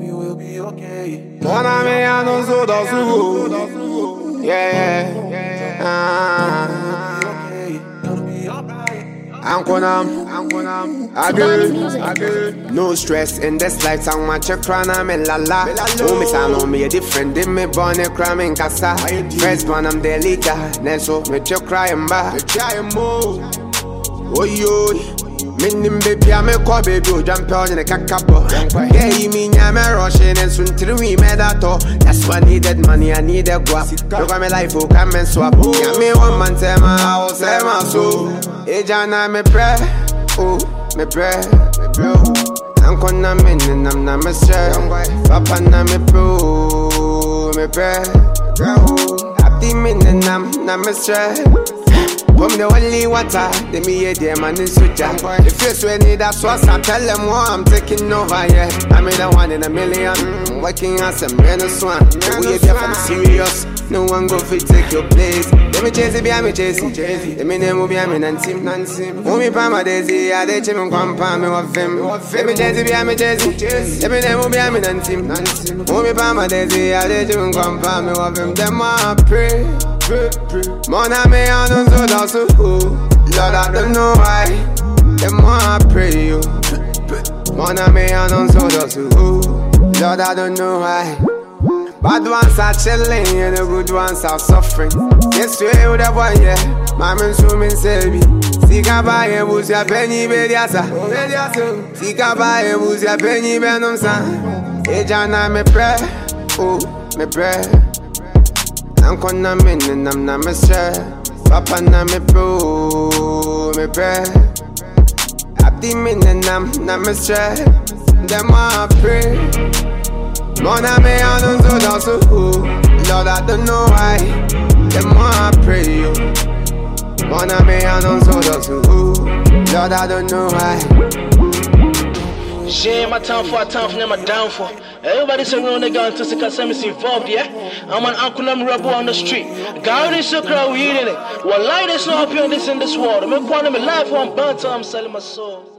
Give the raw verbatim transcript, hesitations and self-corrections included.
we will be okay. Mon ami a nos eaux dans sous. Yeah, yeah. Ah. Ankonam, Ankonam, Agul, Agul. No stress in this life, sang my chakrana, me la la. Oh, me san on me a different, dim me born a crime in casa. First one, I'm the leader, Neso, me chakra and ba. Oh, yo. Minim baby, I'm a call baby, jump out in a cacapo. Yeah, you mean I'm a rushing and soon to me made that all. That's why I needed money, I need a guap. Look at my life, oh, come and swap. Yeah, me one man, say my house, say my soul. Hey, John, I'm a prayer, oh, me prayer, me bro. I'm gonna mean, and I'm not a share. Papa, I'm a pro, me prayer, bro. Happy minute, I'm not a share. From the only water, they me a dear man in Suja. The first way need that sauce, I tell them what I'm taking over, yeah. I made a one in a million, mm, working as a man of swan. We are here for the serious, no one go fit take your place. Let me chase it, be I'm chasing, chasing. Let me name will be I'm in Nantim, Nantim. Who me Pama Daisy, I did him and Grandpa, me of him. Let me chase it, be I'm chasing, chasing. Let me name will be I'm in Nantim, Nantim. Who me Pama Daisy, I did him and Grandpa, me of him. Them I pray. Mon ami on us so that's so Lord, I don't know why. The more I pray you. Mon ami on us so that's so Lord, I don't know why. Bad ones are chilling and the good ones are suffering. Yes, we with a boy, yeah. My man swimming selby. Sika ba ye booze ya penny bediasa. Sika ba ye booze ya penny benum san. Ejana me pray, oh me pray. I'm gonna mean and I'm not a share. Papa na me pro, me pray. Happy min and I'm not a share. Them I pray. Mon ami I don't so that's so Lord, I don't know why. Them I pray you. Mon ami I don't so that's so Lord, I don't know why. Shame my time for a time for them a down for. Everybody's around the gun to see cause I'm involved, yeah. I'm an uncle, I'm rebel on the street. God is so crowd, we eating it. Well, light is not up here in this in this world. I'm in life, I'm burnt, I'm selling my soul.